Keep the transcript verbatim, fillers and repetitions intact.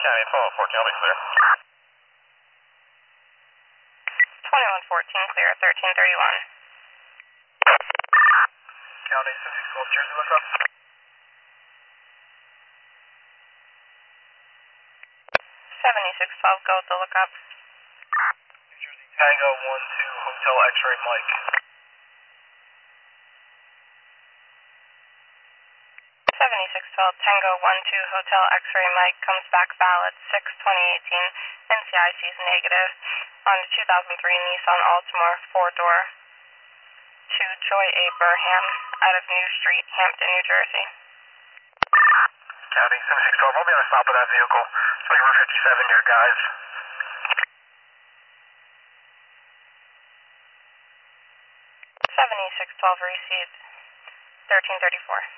County twelve fourteen, I'll be clear. twenty-one fourteen, clear, thirteen thirty-one. County seventy-six twelve, Jersey, look up. seventy-six twelve, go to look up. New Jersey, Tango one two, Hotel X-Ray Mike. seventy-six twelve, Tango one two, Hotel X-Ray Mike, comes back valid, six twenty eighteen, N C I C is negative, on the two thousand three Nissan Altima, four-door, to Joy A. Burham, out of New Street, Hampton, New Jersey. County seventy-six twelve, I'll be on a stop with that vehicle. twenty-one fifty-seven, your guys. seventy-six twelve received, thirteen thirty-four.